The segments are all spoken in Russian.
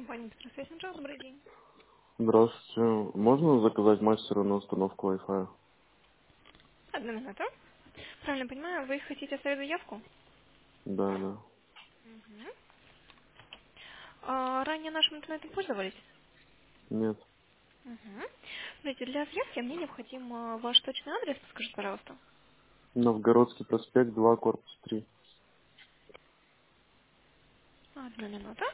Компания «Быстросвязь». Добрый день. Здравствуйте. Можно заказать мастера на установку Wi-Fi? Одну минуту. Правильно понимаю, вы хотите оставить заявку? Да, да. Мгм. Ранее нашим интернетом пользовались? Нет. Угу. Смотрите, для заявки мне необходим ваш точный адрес, скажите, пожалуйста. Новгородский проспект 2, корпус 3. Одну минуту.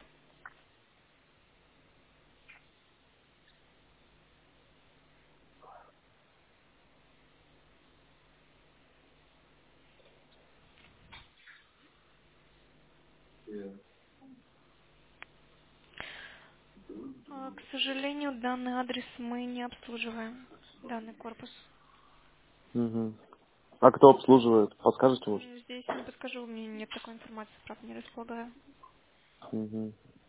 К сожалению, данный адрес мы не обслуживаем, данный корпус. Угу. А кто обслуживает? Подскажете, может? Здесь не подскажу, у меня нет такой информации, правда, не располагаю. Угу.